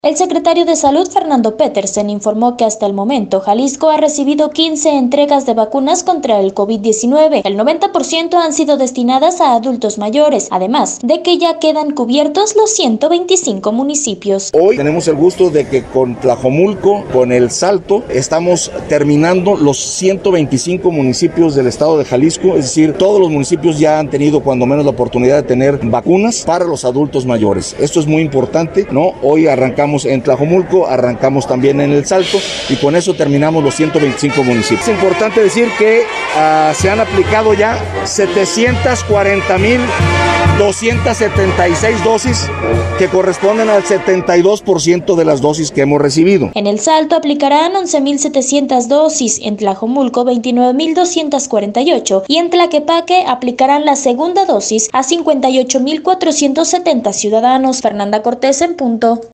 El secretario de Salud, Fernando Petersen, informó que hasta el momento Jalisco ha recibido 15 entregas de vacunas contra el COVID-19. El 90% han sido destinadas a adultos mayores, además de que ya quedan cubiertos los 125 municipios. Hoy tenemos el gusto de que con Tlajomulco, con El Salto, estamos terminando los 125 municipios del estado de Jalisco, es decir, todos los municipios ya han tenido cuando menos la oportunidad de tener vacunas para los adultos mayores. Esto es muy importante, ¿no? Hoy arrancamos en Tlajomulco, arrancamos también en El Salto y con eso terminamos los 125 municipios. Es importante decir que se han aplicado ya 740,276 dosis que corresponden al 72% de las dosis que hemos recibido. En El Salto aplicarán 11,700 dosis, en Tlajomulco 29,248 y en Tlaquepaque aplicarán la segunda dosis a 58,470 ciudadanos. Fernanda Cortés en punto.